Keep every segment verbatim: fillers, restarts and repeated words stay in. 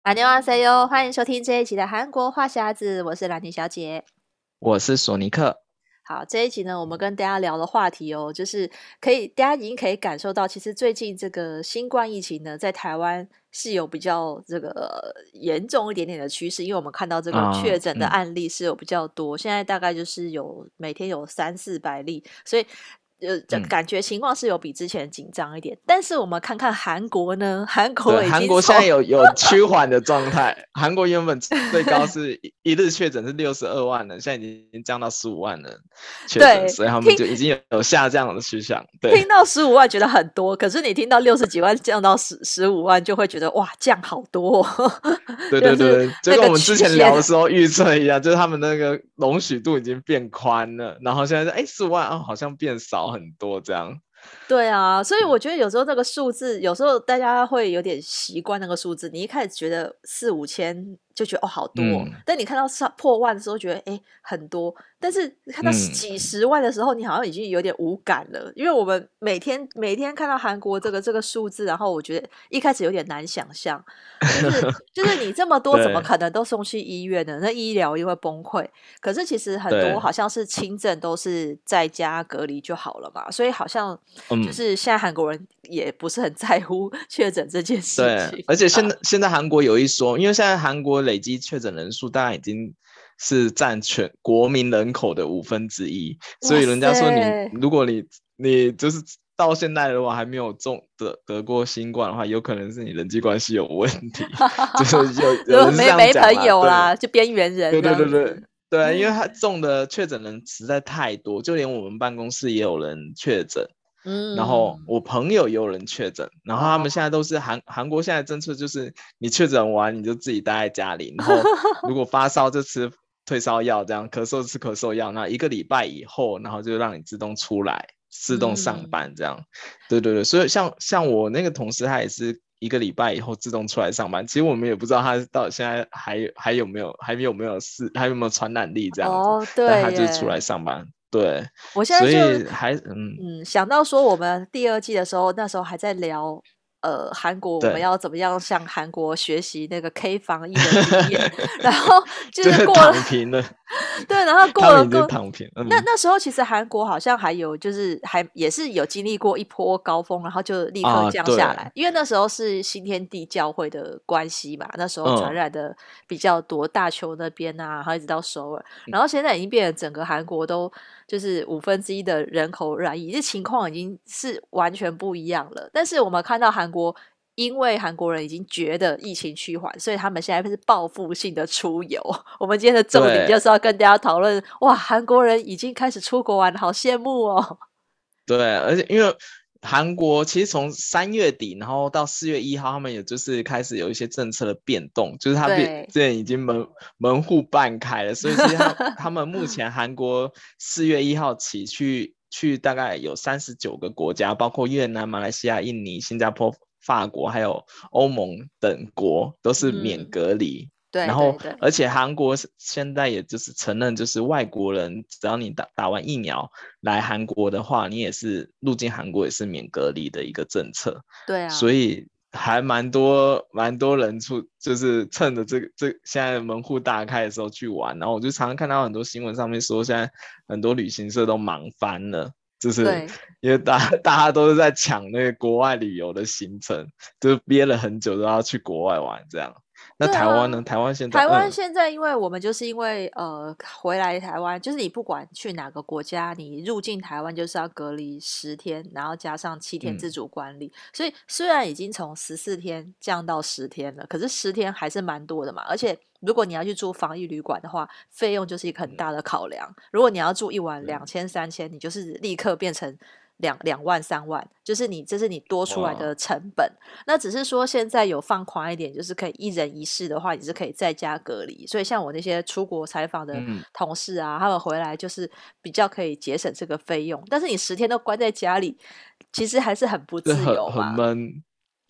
안녕하세요，欢迎收听这一集的韩国话匣子，我是兰妮小姐。 我是索尼克。 好，这一集呢，我们跟大家聊的话题哦，就是可以，大家已经可以感受到，其实最近这个新冠疫情呢，在台湾是有比较这个呃严重一点点的趋势，因为我们看到这个啊、 确诊的嗯， 案例是有比较多，现在大概就是有每天有三四百例，所以呃，这嗯， 感觉情况是有比之前紧张一点。但是我们看看韩国呢，韩对， 国已经从韩国现在有有趋缓的状态。韩国原本最高是一一日确诊是六十二万人，现在已经降到十五万人确诊， 对所以他们听就已经有有下降的趋向。对， 听到十五万觉得很多，可是你听到六十几万降到十十五万，就会觉得哇，降好多、哦， 对就是对对，就那个跟我们之前曲线。 聊的时候预测一样，就是他们那个容许度已经变宽了，然后现在是哎十五万哦，好像变少很多这样。 对啊，所以我觉得有时候那个数字，有时候大家会有点习惯那个数字。你一开始觉得四五千就觉得哦好多哦， 嗯但你看到上破万的时候觉得诶很多，但是看到嗯， 几十万的时候，你好像已经有点无感了。因为我们每天每天看到韩国这个这个数字，然后我觉得一开始有点难想象，就是就是你这么多，怎么对可能都送去医院呢？那医疗又会崩溃。可是其实很多对， 好像是轻症都是在家隔离就好了嘛，所以好像就嗯。 是现在韩国人也不是很在乎确诊这件事对， 情而且现啊。 在现在韩国有一说，因为现在韩国累积确诊人数大概已经是占全国民人口的五分之一，所哇以人家说你塞， 如果你你就是到现在如果还没有中得得过新冠的话，有可能是你人际关系有问题，就是有如果有人是这没没朋样讲啦。对友啦，就边缘人对这对对对样子。 对，因为他中的确诊人实在太多，就连我们办公室也有人确诊。然后嗯， 我朋友也有人确诊，然后他们现哦， 在都是韩韩国现在政策就是你确诊完你就自己待在家里，然后如果发烧就吃退烧药，这样咳嗽吃咳嗽药，那一个礼拜以后，然后就让你自动出来自动上嗯。 班这样。对对对，所以像像我那个同事他也是一个礼拜以后自动出来上班，其实我们也不知道他到现在还还有没有还有没有事还有没有传染力这样子， 哦， 但对他就是出来耶， 上班。对，所我现在就以还嗯嗯想到说，我们第二季的时候，那时候还在聊，呃，韩国我们对。 要怎么样向韩国学习那个 K 防疫的经验，然后就就是是过了， 躺平了， 对，然后他们已经过了过躺平。 那嗯那时候其实韩国好像还有就是还也是有经历过一波高峰，然后就立刻啊，对， 降下来，因为那时候是新天地教会的关系嘛，那时候传嗯染的比较多，大邱那边啊，然后一直到首尔， 嗯然后现在已经变成整个韩国都就是五分之一的人口染疫，这情况已经是完全不一样了。但是我们看到韩国。因为韩国人已经觉得疫情趋缓，所以他们现在是报复性的出游。我们今天的重点对就是要跟大家讨论，哇，韩国人已经开始出国玩了，好羡慕哦。 对，而且因为韩国其实从三月底，然后到四月一号，他们也就是开始有一些政策的变动，就是他变对， 之前已经门门户半开了，所以其实他他们目前韩国四月一号起去去大概有三十九个国家，包括越南、马来西亚、印尼、新加坡、法国还有欧盟等国都是免嗯， 隔离。然后， 对对对， 而且韩国现在也就是承认，就是外国人只要你打打完疫苗来韩国的话，你也是入境韩国也是免隔离的一个政策， 对啊， 所以还蛮多蛮多人出，就是趁着这个这现在门户大开的时候去玩。然后我就常常看到很多新闻上面说，现在很多旅行社都忙翻了，就是对。 因为大大家都是在抢那个国外旅游的行程，就是憋了很久都要去国外玩这样。那对啊， 台湾呢？台湾现在台湾嗯现在因为我们就是因为呃回来台湾，就是你不管去哪个国家，你入境台湾就是要隔离十天，然后加上七天自嗯主管理，所以虽然已经从十四天降到十天了，可是十天还是蛮多的嘛。而且如果你要去住防疫旅馆的话，费用就是一个很嗯大的考量。如果你要住一晚两嗯， 千三千，你就是立刻变成两两万三万，就是你这是你多出来哇的成本。那只是说现在有放宽一点，就是可以一人一室的话，你是可以在家隔离。所以像我那些出国采访的嗯， 同事啊，他们回来就是比较可以节省这个费用。但是你十天都关在家里，其实还是很不自这很很由嘛。 闷。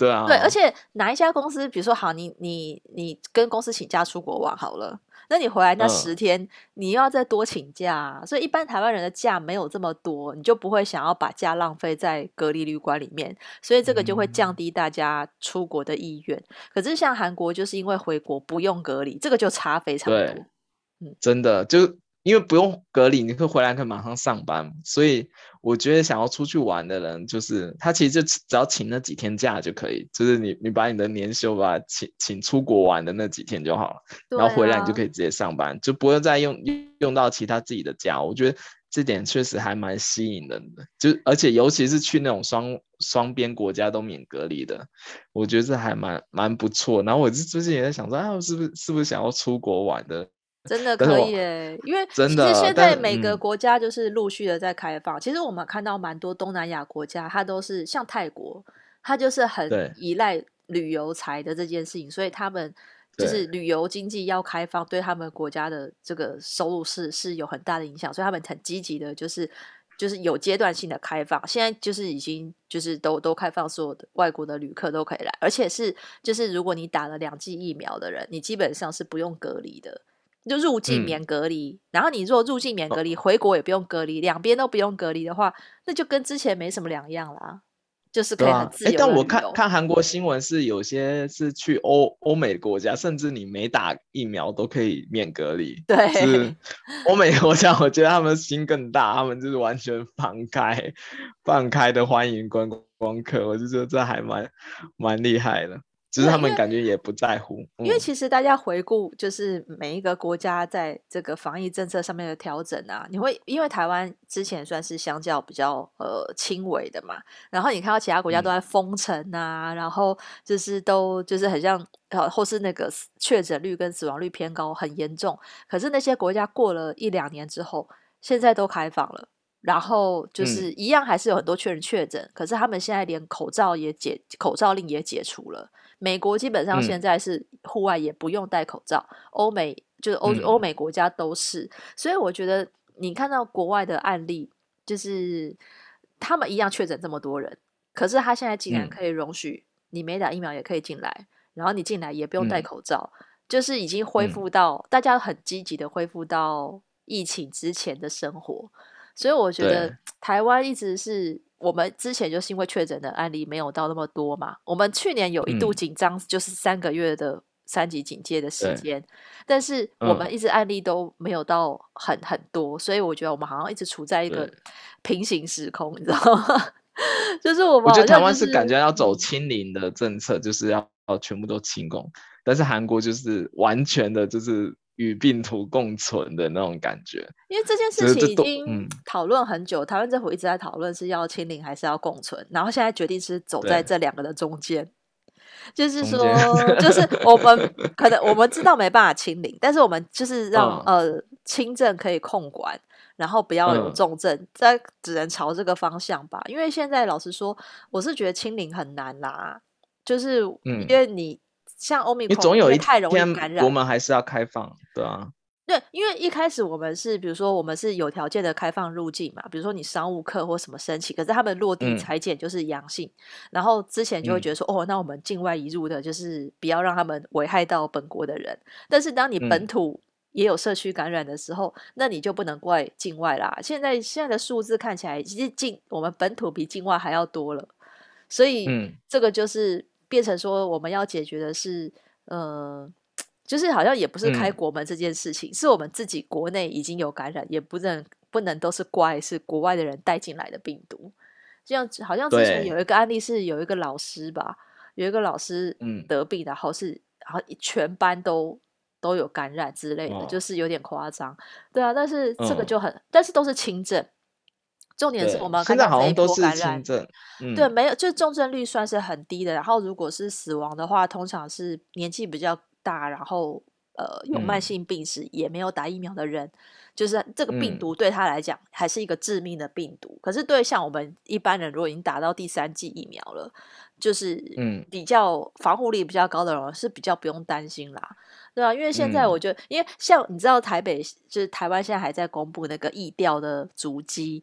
对，而对啊， 且哪一家公司，比如说好，你你你跟公司请假出国玩好了，那你回来那十嗯天，你又要再多请假啊，所以一般台湾人的假没有这么多，你就不会想要把假浪费在隔离旅馆里面，所以这个就会降嗯， 低大家出国的意愿。可是像韩国，就是因为回国不用隔离，这个就差非常对。 多。嗯， 真的就因为不用隔离，你可以回来可以马上上班，所以我觉得想要出去玩的人，就是他其实就只只要请那几天假就可以，就是你你把你的年休吧请请出国玩的那几天就好了，然后回来你就对啊， 可以直接上班，就不会再用用到其他自己的假。我觉得这点确实还蛮吸引人的，就而且尤其是去那种双双边国家都免隔离的，我觉得这还蛮蛮不错。然后我就最近也在想说，啊，我是不是是不是想要出国玩的？ 真的可以但是我耶，因为真的， 其实现但在每个是嗯， 国家就是陆续的在开放。其实我们看到蛮多东南亚国家，它都是像泰国，它就是很对依赖旅游财的这件事情，所以他们就是对， 旅游经济要开放，对他们国家的这个收入是是有很大的影响，所以他们很积极的，就是就是有阶段性的开放。现在就是已经就是都都开放，所有的外国的旅客都可以来，而且是就是如果你打了两剂疫苗的人，你基本上是不用隔离的。就入境嗯， 免隔离，然后你如果入境免隔离， 哦， 回国也不用隔离，两边都不用隔离的话，那就跟之前没什么两样啦，就是可以很对啊，哎， 自由但我的旅游。 看看韩国新闻是有些是去欧欧美国家，甚至你没打疫苗都可以免隔离。是对， 欧美国家，我觉得他们心更大，他们就是完全放开、放开的欢迎观光客，我就觉得这还蛮蛮厉害的。只是对， 他们因为感觉也不在乎， 因为嗯其实大家回顾，就是每一个国家在这个防疫政策上面的调整啊，你会因为台湾之前算是相较比较呃轻微的嘛，然后你看到其他国家都嗯， 在封城啊，然后就是都就是很像呃或是那个死确诊率跟死亡率偏高，很严重。可是那些国家过了一两年之后，现在都开放了。然后就是嗯一样，还是有很多确人确诊，可是他们现在连口罩也解，口罩令也解除了。美国基本上现嗯在是户外也不用戴口罩，欧美就是欧欧嗯美国家都是，所以我觉得你看到国外的案例，就是他们一样确诊这么多人，可是他现在竟然嗯可以容许你没打疫苗也可以进来，然后你进来也不用戴嗯口罩，就是已经恢嗯， 复到大家很积极的恢复到疫情之前的生活，所以我觉得对台湾一直是我们之前就是因为确诊的案例没有到那么多嘛，我们去年有一度嗯紧张，就是三个月的三级警戒的时对， 间，但是我们嗯一直案例都没有到很很多，所以我觉得我们好像一直处在一个对。 平行时空，你知道吗？就是我们我觉得台好像就湾是感觉是要走嗯。 清零的政策，就是要要全部都清空，但是韩国就是完全的就是与病毒共存的那种感觉， 因为这件事所以这情已经都嗯讨论很久，台湾政府一直在讨论是要清零还是要共存，然后现在决定是走在对这两个的中间。就是中间说，就是我们可能我们知道没办法清零，但是我们就是让嗯呃轻症可以控管，然后不要有嗯重症，再只能朝这个方向吧。因为现在老实说，我是觉得清零很难啦，就是因嗯， 为你像欧米孔， 因为总有一因为太容易天感染， 国门还是要开放，对啊， 对，因为一开始我们是，比如说我们是有条件的开放入境嘛，比如说你商务客或什么申请，可是他们落地嗯裁剪就是阳性，然后之前就会嗯觉得说，哦，那我们境外移入的，就是不要让他们危害到本国的人。但是当你本嗯土也有社区感染的时候，那你就不能怪境外啦。现在现在的数字看起来，其实境我们本土比境外还要多了，所以嗯这个就是变成说我们要解决的是，呃。就是好像也不是开嗯， 国门这件事情，是我们自己国内已经有感染，也不能不能都是怪是国外的人带进来的病毒。这样好像之前对， 有一个案例是有一个老师吧，有一个老师嗯得病，然后是然后全班都都有感染之类的，就哦是有点夸张。对啊，但是这个嗯就很，但是都是轻症。重点是我对， 们看现在好到这一像都是波感染， 轻症， 对， 嗯没有，就重症率算是很低的。然后如果是死亡的话，通常是年纪比较大，然后呃有慢嗯性病史，也没有打疫苗的人，就是这个病嗯毒对他来讲还是一个致命的病毒。可是对像我们一般人，如果已经打到第三剂疫苗了，就是嗯比较防护力比较高的人是比较不用担心啦。对啊，因为现在我嗯觉得，因为像你知道台北就是台湾现在还在公布那个疫调的足迹。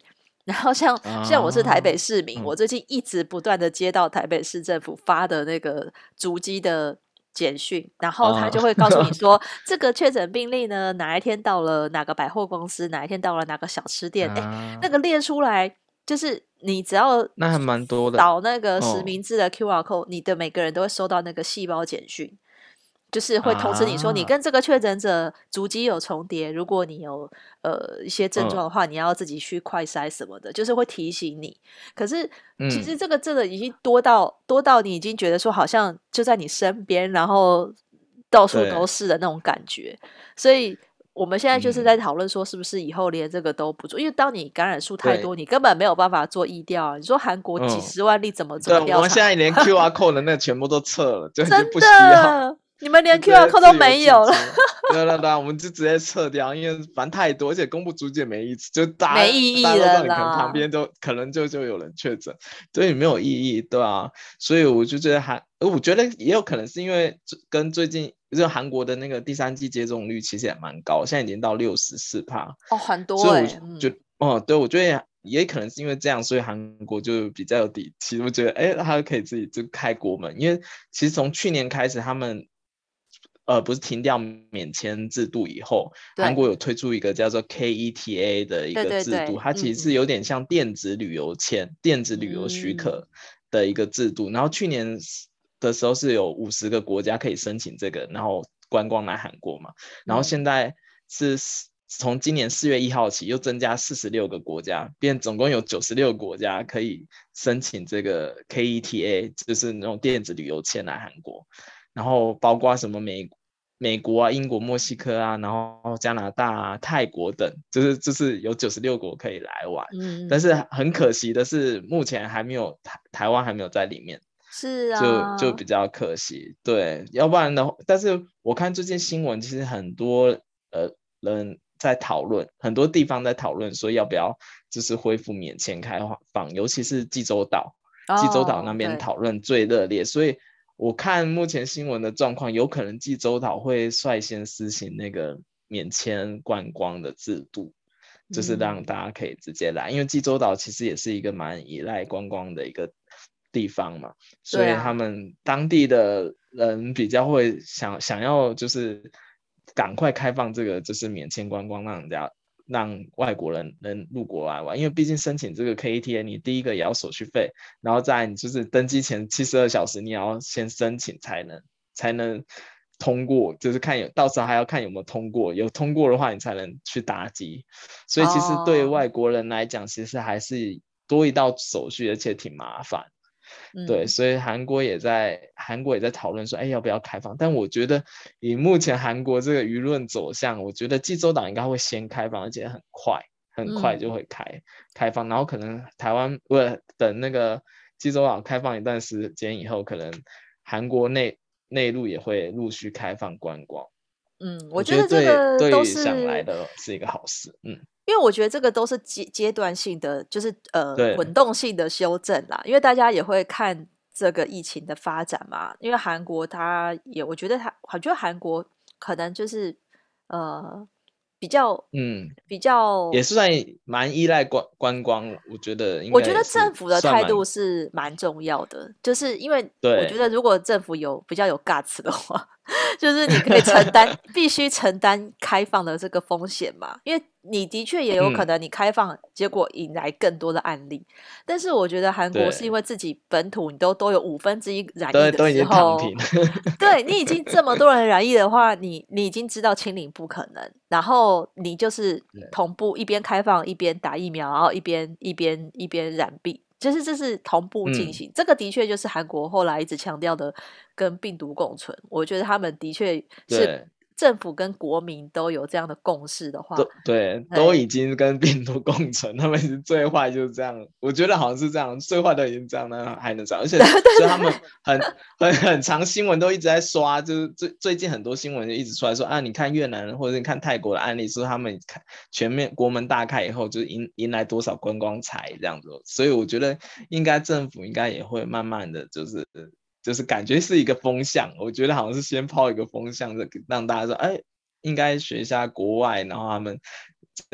然后像像我是台北啊， 市民， 嗯我最近一直不断的接到台北市政府发的那个足迹的简讯，然后他啊就会告诉你说，这个确诊病例呢，哪一天到了哪个百货公司，哪一天到了哪个小吃店，哎，那啊， 个列出来，就是你只要那还蛮多的扫那个实哦名制的 Q R code，你的每个人都会收到那个细胞简讯。就是会通知你说，你啊， 跟这个确诊者足迹有重叠，如果你有呃一些症嗯状的话，你要自己去快筛什么的，就是会提醒你。可是其实嗯， 这个真的已经多到多到你已经觉得说，好像就在你身边，然后到处都对， 是的那种感觉。所以我们现在就是在嗯讨论说，是不是以后连这个都不做？因为当你感染数太多， 对， 你根本没有办法做疫调啊。你说韩国几嗯。 十万例怎么怎对， 么调查？ 我们现在连 Q R code 的那个全部都撤了，就已经真不需要， 的，你们连就直 Q R 接 code 都自由没有了。 进出。对对对，我们就直接撤掉，因为反正太多，而且公布足迹也没意思，就大没家大家都知意义了道你可能旁啦。 边都可能就就有人确诊，所以没有意义，对啊，所以我就觉得还，我觉得也有可能是因为跟最近就是韩国的那个第三季接种率其实也蛮高，现在已经到六十四趴， 哦，很多所以我哎、嗯， 就哦，对，我觉得也可能是因为这样，所以韩国就比较有底气。我觉得，哎，他可以自己就开国门，因为其实从去年开始，他们呃不是停掉免签制度以后，韩国对， 有推出一个叫做 K E T A 的一对个制度， 对对， 它其实是嗯嗯有点像电子旅游签、电子旅游许嗯可的一个制度。然后去年的时候是有五十个国家可以申请这个，然后观光来韩国嘛。然后现嗯， 在是从今年四月一号起又增加四十六个国家，变总共有九十六个国家可以申请这个 K E T A，就是那种电子旅游签来韩国。然后包括什么美美国啊、英国、墨西哥啊，然后加拿大啊、泰国等，就是就是有九十六国可以来玩。但是嗯嗯嗯， 很可惜的是，目前还没有台台湾还没有在里面。 是就就啊， 比较可惜，对，要不然的话，但是我看最近新闻，其实很多呃人在讨论，很多地方在讨论说要不要就是恢复免签开放，尤其是济州岛，济州岛那哦， 边对， 讨论最热烈，所以我看目前新闻的状况，有可能济州岛会率先施行那个免签观光的制度。就是让嗯， 大家可以直接来，因为济州岛其实也是一个蛮依赖观光的一个地方嘛，所以他对啊， 们当地的人比较会想想要就是赶快开放这个就是免签观光，让人家让外国人能入国来玩，因为毕竟申请这个 K E T A，你第一个也要手续费，然后再你就是登机前七十二小时你要先申请才能才能通过，就是看有到时候还要看有没有通过，有通过的话你才能去搭机，所以其实对哦， 外国人来讲，其实还是多一道手续，而且挺麻烦。对， 嗯所以韩国也在韩国也在讨论说，哎，要不要开放？但我觉得以目前韩国这个舆论走向，我觉得济州岛应该会先开放，而且很快，很快就嗯。 会开开放。然后可能台湾不是等那个济州岛开放一段时间以后，可能韩国内内陆也会陆续开放观光。 嗯，我我觉得觉得这对个都对想来是， 的是一个好事。嗯， 因为我觉得这个都是阶阶段性的，就是呃滚对， 动性的修正啦。因为大家也会看这个疫情的发展嘛。因为韩国它也，我觉得它，我觉得韩国可能就是呃比较嗯， 比较也是算蛮依赖观观光，我觉得应我觉得该也是政府的算蛮态度是蛮重要的，就是因为我觉对。 得如果政府有比较有 guts 的话，就是你可以承担，必须承担开放的这个风险嘛，因为你的确也有可嗯， 能你开放，结果引来更多的案例。但是我觉得韩国是因对为自己本土你都都有五分之一染疫对， 的都已经躺时候， 平。 对你已经这么多人染疫的话，你你已经知道清零不可能，然后你就是对， 同步一边开放一边打疫苗，然后一边一边一边染病，就是这是同步进嗯， 行。这个的确就是韩国后来一直强调的跟病毒共存。我觉得他们的确是对， 政府跟国民都有这样的共识的话， 都对，都已哎， 经跟病毒共存，他们是最坏就是这样，我觉得好像是这样，最坏的已经这样，那还能这样，而且所以他们很很很长新闻都一直在刷，就是最最近很多新闻就一直出来说啊，你看越南或者你看泰国的案例，说他们看全面国门大开以后，就是迎迎来多少观光财这样子，所以我觉得应该政府应该也会慢慢的就是就是感觉是一个风向，我觉得好像是先抛一个风向，让大家说，哎，应该学一下国外，然后他们这样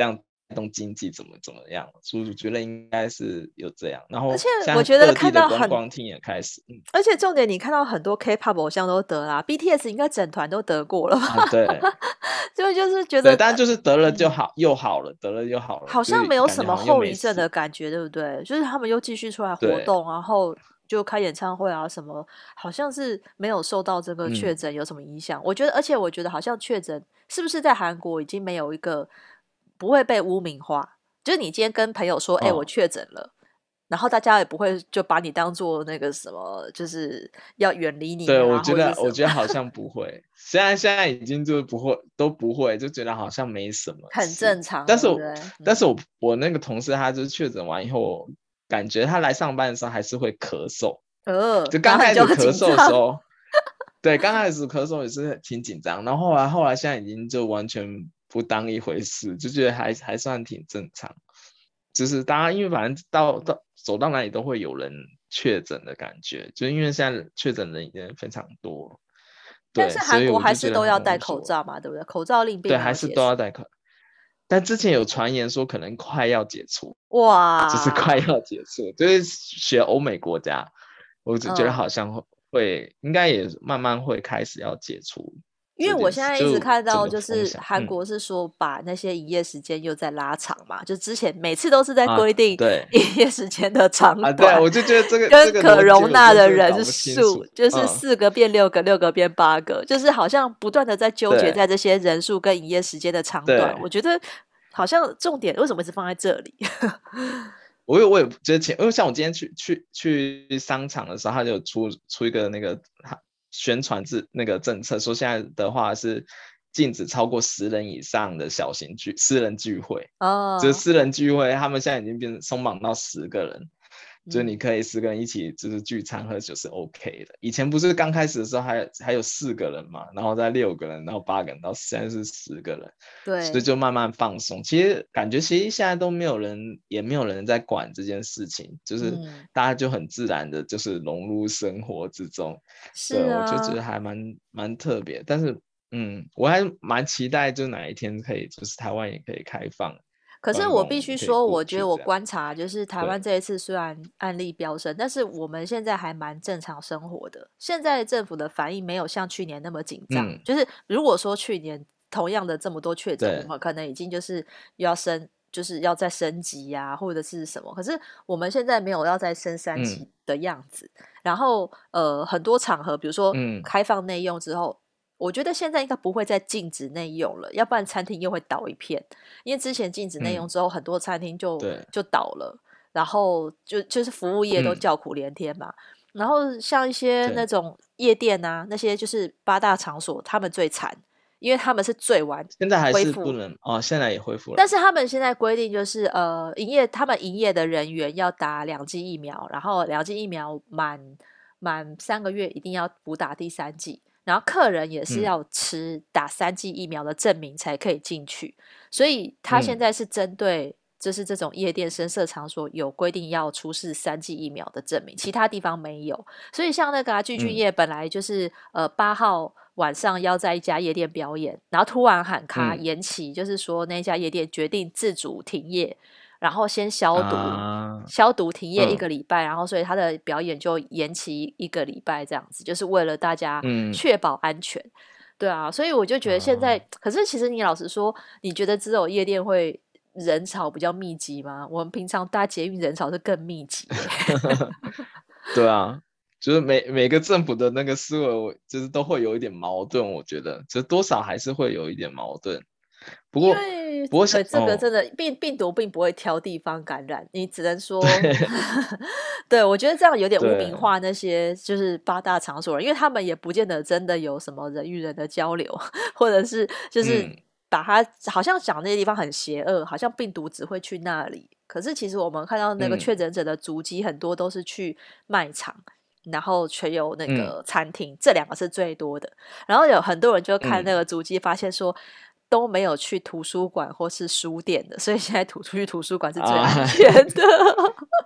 动经济怎么怎么样，所以我觉得应该是有这样。然后而且现在我觉得各地的看到很观光厅也开始，嗯而且重点你看到很多 K-pop 偶像都得啦，B T S 应该整团都得过了吧？ 啊，对就就是觉对， 得但就是得了就嗯好，又好了，得了又好了， 好就是像没有什么感觉好像又后遗症没事。 的感觉，对不对？就是他们又继续出来活对， 动，然后就开演唱会啊什么，好像是没有受到这个确嗯， 诊有什么影响。我觉得，而且我觉得好像确诊是不是在韩国已经没有一个不会被污名化，就是你今天跟朋友说，哎、我哦， 确诊了。然后大家也不会就把你当做那个什么，就是要远离你对，我啊， 觉得我或者是什么， 觉得好像不会，现在现在已经就不会都不会，就觉得好像没什么很事。 正常， 但是我对不对？嗯， 但是我我那个同事他就是确诊完以后，感觉他来上班的时候还是会咳嗽， 呃， 就刚开然后你就很始咳嗽的时紧张， 候，对，刚开始咳嗽也是挺紧张，然后后来后来现在已经就完全不当一回事，就觉得还还算挺正常。就是大家因为反正到到走到哪里都会有人确诊的感觉，就是因为现在确诊人已经非常多， 但是对，所以韩国还我就觉得好是都要戴像无所谓。 口罩嘛，对不对？口罩令并对， 没有还是结束。 都要戴口。但之前有传言说可能快要解除，就是快哇， 要结束，就是学欧美国家，我只觉得嗯， 好像会会应该也慢慢会开始要解除因为这件事， 我现在一直就看到， 整个就是风向，嗯韩国是说把那些营业时间又在拉长嘛，就之前每次都是在啊， 规定对营业时间的长啊，对啊， 短， 我就觉得这个这跟可个逻辑容纳我真的人是搞不清楚， 数，就是嗯， 四个变六个，六个变八个，就是好像不断的在纠结对在这些人数跟营业时间的长短。 对。 我觉得好像重点为什么是放在这里？ 我也我也之前，因为像我今天去去去商场的时候，他就有出出一个那个宣传制那个政策，说现在的话是禁止超过十人以上的小型聚私人聚会，就是哦， 私人聚会，他们现在已经变成松绑到十个人，就是你嗯。 可以十个人一起就是聚餐喝酒是 OK 的。以前不是刚开始的时候还有还有四个人嘛，然后再六个人，然后八个人，到现在是十个人，所以对， 就慢慢放松。其实感觉其实现在都没有人，也没有人在管这件事情，就是嗯， 大家就很自然的，就是融入生活之中。对，我就觉是啊。 得还蛮蛮特别，但是嗯，我还蛮期待，就哪一天可以，就是台湾也可以开放可是我观光，我必须说， 们可以过我觉得我去这样。 观察，就是台湾对， 这一次虽然案例飙升，但是我们现在还蛮正常生活的。现在政府的反应没有像去年那么紧张。 嗯， 就是如果说去年同样的这么多确诊，我对， 们可能已经就是又要升，就是要再升级呀、或者是什么。可是我们现在没有要再升三嗯级的样子。然后呃，很多场合，比如说嗯开放内用之后，我觉得现在应该不会再禁止内用了，要不然餐厅又会倒一片。因为之前禁止内用嗯， 之后，很多餐厅就对， 就倒了，然后就就是服务业都嗯叫苦连天嘛。然后像一些那对， 种夜店啊，那些就是八大场所，他们最惨，因为他们是最晚现在还是不恢复， 能哦，现在也恢复了。 但是他们现在规定就是，呃，营业他们营业的人员要打两剂疫苗，然后两剂疫苗满满三个月一定要补打第三剂，然后客人也是嗯要持打三剂疫苗的证明才可以进去。所以他现嗯在是针对就是这种夜店、声色场所有规定要出示三剂疫苗的证明，其他地方没有。所以像那个啊，具俊嗯晔本来就是呃八号晚上要在一家夜店表演，然后突然喊卡嗯延期，就是说那家夜店决定自主停业，然后先消毒。 啊， 消毒停业一嗯个礼拜，然后所以他的表演就延期一个礼拜，这样子，就是为了大家嗯确保安全。对啊，所以我就觉得现在， 啊， 可是其实你老实说，你觉得只有夜店会人潮比较密集吗？我们平常搭捷运人潮是更密集耶。 对啊，就是每每个政府的那个思维，我就是都会有一点矛盾，我觉得，就多少还是会有一点矛盾。不因过， 为不过想对这个哦， 真的病病毒并不会挑地方感染，你只能说， 对对我觉得这样有点污名对， 化那些就是八大场所人，因为他们也不见得真的有什么人与人的交流，或者是就是嗯把它好像讲那些地方很邪恶，好像病毒只会去那里。可是其实我们看到那个确嗯诊者的足迹很多都是去卖场，然后却有那嗯个餐厅，这两个是最多的。然后有很多人就看那嗯个足迹，发现说都没有去图书馆或是书店的，所以现在图出去图书馆是最安啊。 全的。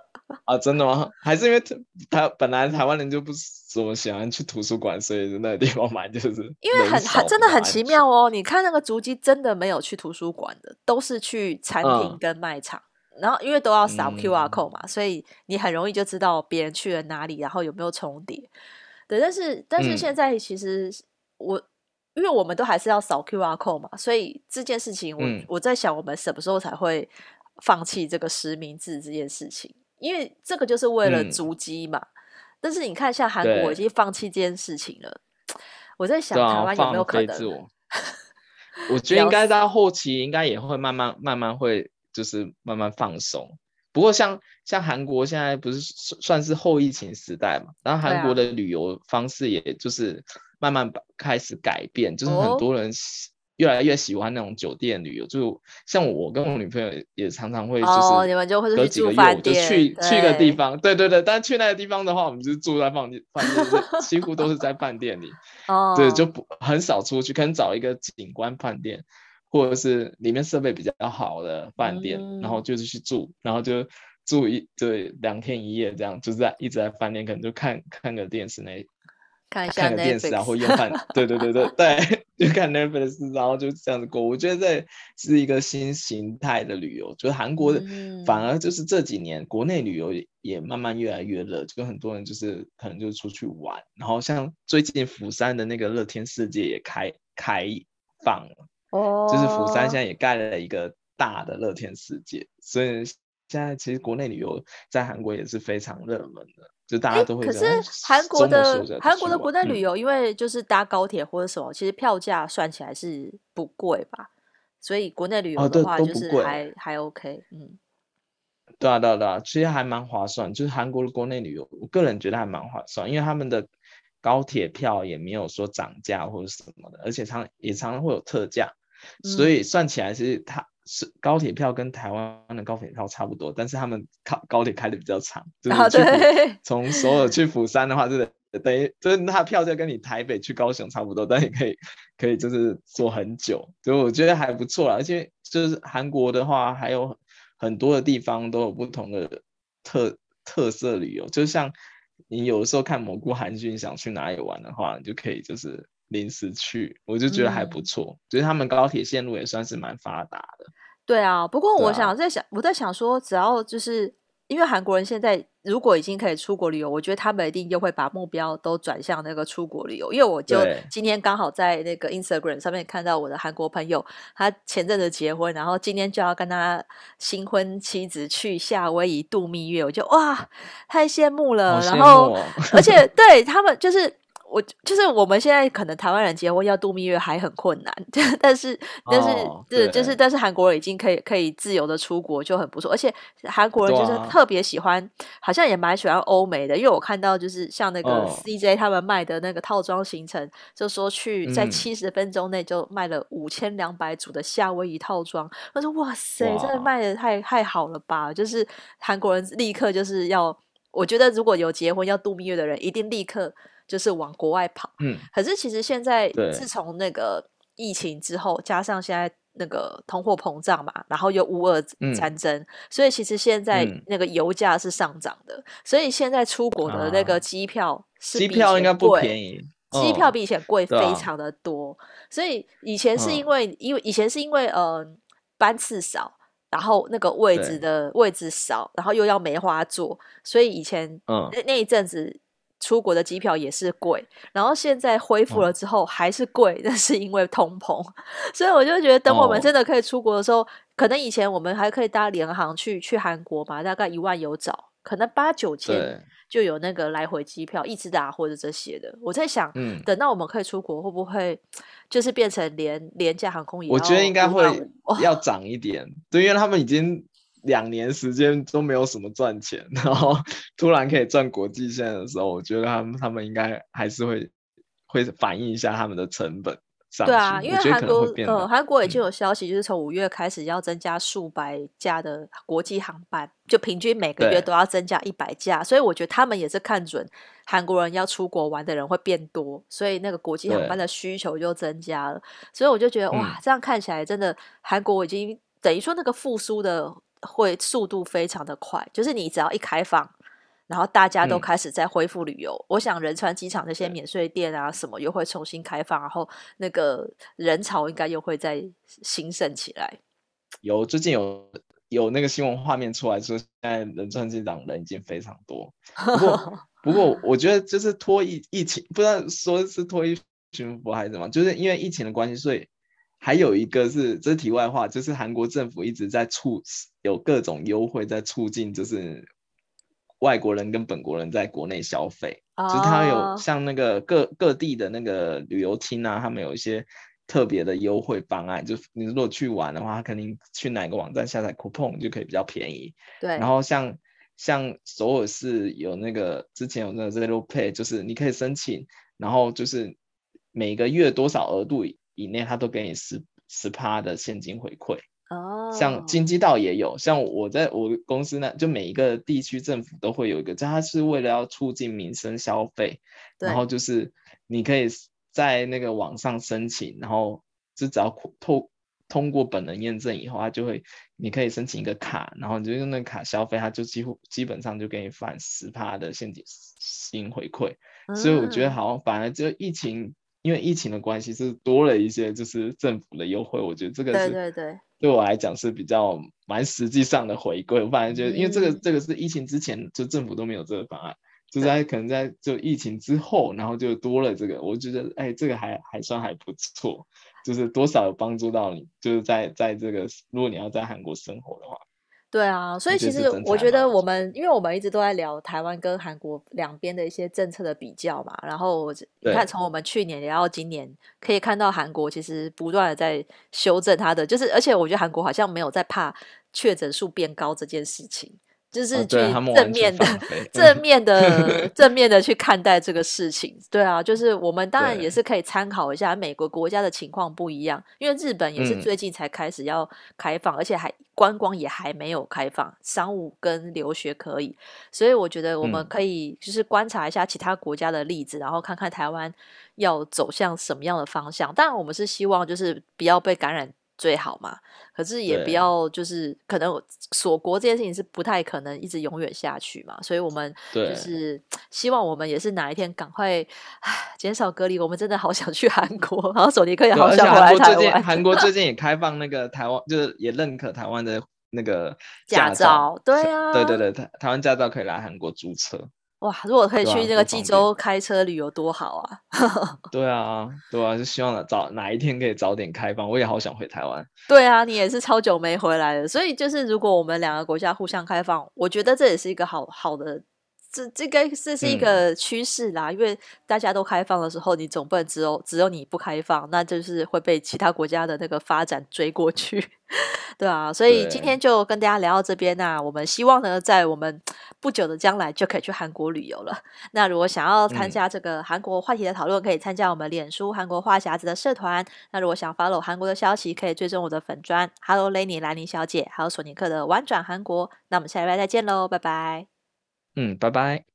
啊，真的吗？还是因为台本来台湾人就不怎么喜欢去图书馆，所以那个地方买就是因为人很很少比真的很奇较安全。 妙哦。你看那个足迹真的没有去图书馆的，都是去餐厅嗯跟卖场。然后因为都要扫 Q R 嗯 code 嘛，所以你很容易就知道别人去了哪里，然后有没有重叠。对，但是但是现嗯在其实我因为我们都还是要扫 Q R code 嘛，所以这件事情我嗯， 我在想，我们什么时候才会放弃这个实名制这件事情？因为这个就是为了嗯， 足迹嘛。但是你看，像韩国已对经放弃这件事情了，我在想台对啊， 湾有没有放可能飞自我。我觉得应不要死？ 该到后期应该也会慢慢慢慢会就是慢慢放松。不过像像韩国现在不是算算是后疫情时代嘛，然后对啊， 韩国的旅游方式也就是慢慢把开始改变，就是很哦多人喜越来越喜欢那种酒店旅游，就像我跟我女朋友也也常常会就哦， 是你们就会隔去住几个月我就饭店， 去去一个地对， 方，对对对，但去那个地方的话，我们就是住在饭店饭店，就几乎都是在饭店里。对，就哦， 不很少出去，可能找一个景观饭店，或者是里面设备比较好的饭店，然后嗯， 就是去住，然后就住一对两天一夜这样，就是在一直在饭店，可能就看看个电视那看一下看个电视啊， Netflix， 或用饭，对对对对对，就看 Netflix，然后就这样子过。我觉得这是一个新形态的旅游，就是韩国的反嗯， 而就是这几年国内旅游也也慢慢越来越热，就很多人就是可能就出去玩，然后像最近釜山的那个乐天世界也开开放了，就是釜山现哦。 在也盖了一个大的乐天世界，所以现在其实国内旅游在韩国也是非常热门的。就大哎， 家都会可是觉得，哎， 韩国周末的休假就韩国的国去玩，嗯。 内旅游，因为就是搭高铁或者什么，其实票价算起来是不贵吧？所以国内旅游哦， 的对， 话就是都不贵， 还还 OK，嗯对啊，对啊，对啊，其实还蛮划算。就是韩国的国内旅游，我个人觉得还蛮划算，因为他们的高铁票也没有说涨价或者什么的，而且常也常常会有特价，所以嗯， 算起来其实它是高铁票跟台湾的高铁票差不多，但是他们高高铁开的比较长，就然后是去釜对， 从首尔去釜山的话，就是等于就是它的票价跟你台北去高雄差不多，但你可以可以就是坐很久，所以我觉得还不错啦。而且就是韩国的话，还有很多的地方都有不同的特特色旅游，就像你有的时候看某部韩剧，想去哪里玩的话，你就可以就是临时去，我就觉得还不嗯。 错。就是他们高铁线路也算是蛮发达的， 对啊，不过我对啊， 想在想，我在想说，只要就是因为韩国人现在如果已经可以出国旅游，我觉得他们一定又会把目标都转向那个出国旅游。因为我就对， 今天刚好在那个 Instagram 上面看到我的韩国朋友，他前阵子结婚，然后今天就要跟他新婚妻子去夏威夷度蜜月，我就哇，太羡慕了。然好羡慕后， 哦， 而且对他们就是。我就是我们现在可能台湾人结婚要度蜜月还很困难，但是但是哦， 这就是对， 但是韩国人已经可以可以自由的出国就很不错，而且韩国人就是对啊， 特别喜欢，好像也蛮喜欢欧美的，因为我看到就是像那个嗯 C J 他们卖的那个套装行程，就说去在嗯， 七十分钟内就卖了五千两百组的夏威夷套装，我说哇塞，这个哇， 卖的太太好了吧！就是韩国人立刻就是要，我觉得如果有结婚要度蜜月的人，一定立刻就是往国外跑。 嗯， 可是其实现在自对， 从那个疫情之后，加上现在那个通货膨胀嘛，然后又乌俄嗯战争，所以其实现在嗯那个油价是上涨的，所以现在出国的那个啊， 机票是机比以票应该不前贵， 便宜， 机票嗯， 比以前贵对啊， 非常的多。所以以前是因嗯， 为因为以前是因为呃班次少。然后那个位置对， 的位置少，然后又要梅花座，所以以前嗯那那一阵子出国的机票也是贵。然后现在恢复了嗯之后还是贵，那是因为通膨，所以我就觉得等我们真哦， 的可以出国的时候，可能以前我们还可以搭联航去去韩国嘛，大概一万有找，可能八九千对， 就有那个来回机票，一直打或者这些的。我在想， 嗯。 等到我们可以出国，会不会就是变成连廉价航空也我觉得要应该会一万五？哦， 要涨一点，对，因为他们已经两年时间都没有什么赚钱，然后突然可以赚国际线的时候，我觉得他们他们应该还是会会反映一下他们的成本上去， 对啊，因为我觉得可能会韩国呃， 变大， 韩国已经嗯， 有消息，就是从五月开始要增加数百架的国际航班，就平均每个月对都要增加一百架，所以我觉得他们也是看准韩国人要出国玩的人会变多，所以那个国际航班对， 的需求就增加了，所以我就觉得哇， 嗯这样看起来真的韩国已经等于说那个复苏的会速度非常的快，就是你只要一开放。 然后大家都嗯， 开始在恢复旅游。我想仁川机场那些对， 免税店啊什么又会重新开放，然后那个人潮应该又会再兴盛起来。 有最近有有那个新闻画面出来说，现在仁川机场人已经非常多。不过不过，我觉得就是拖疫疫情，不知道说是拖疫群服还是怎么，就是因为疫情的关系，所以还有一个是这是题外话，就是韩国政府一直在促有各种优惠，在促进就是外国人跟本国人在国内消费。就是他有哦， 像那个各各地的那个旅游厅啊，他们有一些特别的优惠方案，就你如果去玩的话，他肯定去哪个网站下载 coupon 就可以比较便宜。然对， 后像像首尔市有那个之前有那个 Zero Pay，就是你可以申请，然后就是每个月多少额度以内，他都给你十十趴的现金回馈。像哦， 京畿道也有，像我在我公司那，就每一个地区政府都会有一个，它是为了要促进民生消费，然后对， 就是你可以在那个网上申请，然后就只要透通过本人验证以后，它就会你可以申请一个卡，然后你就用那个卡消费，它就几乎基本上就给你返十趴的现金金回馈，所以我觉得嗯， 好像反而就疫情。因为疫情的关系，是多了一些就是政府的优惠，我觉得这个对是对对， 对我来讲是比较蛮实际上的回馈。我反而觉得，因为这个嗯， 这个是疫情之前就政府都没有这个方案，就对。 在可能在就疫情之后，然后就多了这个，我觉得哎，这个还还算还不错，就是多少有帮助到你，就是在在这个如果你要在韩国生活的话， 对啊，所以其我觉得这政策实我觉还蛮不错。 得我们，因为我们一直都在聊台湾跟韩国两边的一些政策的比较嘛，然后我你看对， 从我们去年聊到今年，可以看到韩国其实不断的在修正它的，就是而且我觉得韩国好像没有在怕确诊数变高这件事情，就是啊，对去他们完全正面的放飞， 正面的正面的去看待这个事情。对啊，就是我们当然也对， 是可以参考一下美国国家的情况不一样，因为日本也是嗯， 最近才开始要开放，而且还观光也还没有开放，商务跟留学可以，所以我觉得我们嗯， 可以就是观察一下其他国家的例子，然后看看台湾要走向什么样的方向。当然，我们是希望就是不要被感染最好嘛，可是也不对要就是可能锁国这件事情是不太可能一直永远下去嘛，所以我们就对。 是希望我们也是哪一天赶快唉减少隔离。我们真的好想去韩国，然后索尼克也对， 好想回来而且韩国最台湾。 近韩国最近也开放那个台湾，就是也认可台湾的那个驾驾照， 照，对啊， 对对对，台台湾驾照可以来韩国注册， 哇，如果可以对啊， 去那个济多方便。 州开车旅游多好啊！ 对啊，对啊，就希望早哪一天可以早点开放，我也好想回台湾。 对啊，你也是超久没回来了，所以就是如果我们两个国家互相开放，我觉得这也是一个好好的，这这个这是一嗯， 个趋势啦。因为大家都开放的时候，你总不能只有只有你不开放，那就是会被其他国家的那个发展追过去。对啊，所以今对， 天就跟大家聊到这边那我们希望呢，在我们不久的将来就可以去韩国旅游了。那如果想要参嗯加这个韩国话题的讨论，可以参加我们脸书韩国话匣子的社团。那如果想 follow 韩国的消息，可以追踪我的粉砖 Hello Lenny 兰妮小姐，还有索尼克的玩转韩国。那我们下礼拜再见喽，拜拜。 嗯，拜拜。